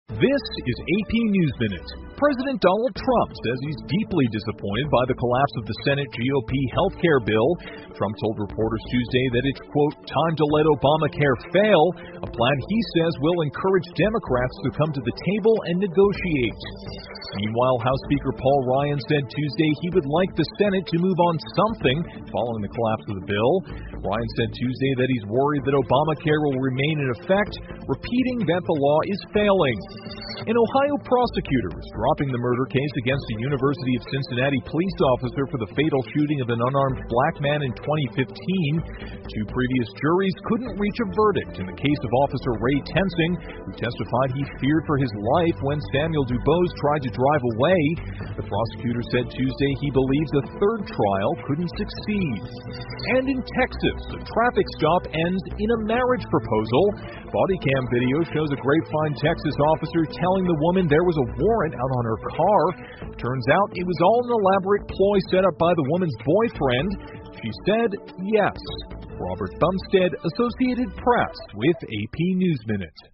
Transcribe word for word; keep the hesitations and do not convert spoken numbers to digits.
This is A P News Minute. President Donald Trump says he's deeply disappointed by the collapse of the Senate G O P health care bill. Trump told reporters Tuesday that it's, quote, time to let Obamacare fail, a plan he says will encourage Democrats to come to the table and negotiate. Meanwhile, House Speaker Paul Ryan said Tuesday he would like the Senate to move on something following the collapse of the bill. Ryan said Tuesday that he's worried that Obamacare will remain in effect, repeating that the law is failing. An Ohio prosecutor is dropping the murder case against a University of Cincinnati police officer for the fatal shooting of an unarmed black man in twenty fifteen. Two previous juries couldn't reach a verdict in the case of Officer Ray Tensing, who testified he feared for his life when Samuel DuBose tried to drive away. The prosecutor said Tuesday he believes a third trial couldn't succeed. And in Texas, a traffic stop ends in a marriage proposal. Body cam video shows a Grapevine, Texas officer telling the woman there was a warrant out on her car. Turns out it was all an elaborate ploy set up by the woman's boyfriend. She said yes. Robert Bumstead, Associated Press, with A P News Minute.